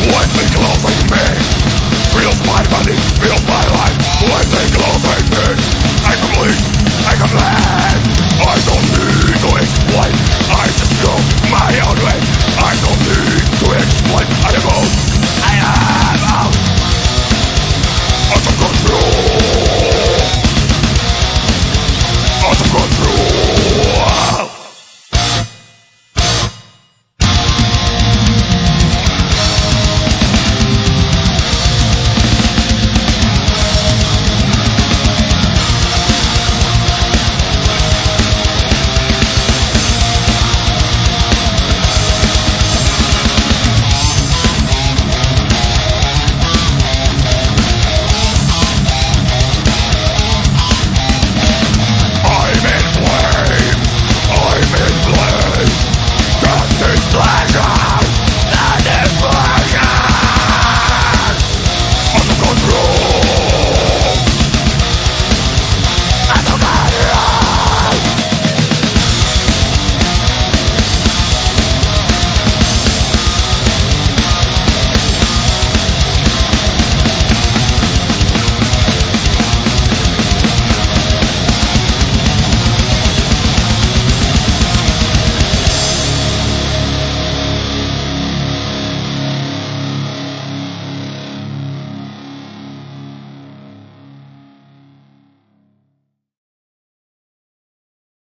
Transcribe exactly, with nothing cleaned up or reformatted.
Listen closely to me. Feels my body, feels my life. Listen closely to me. I can bleed, I can land. I don't need to explain. I just go my own way. I don't need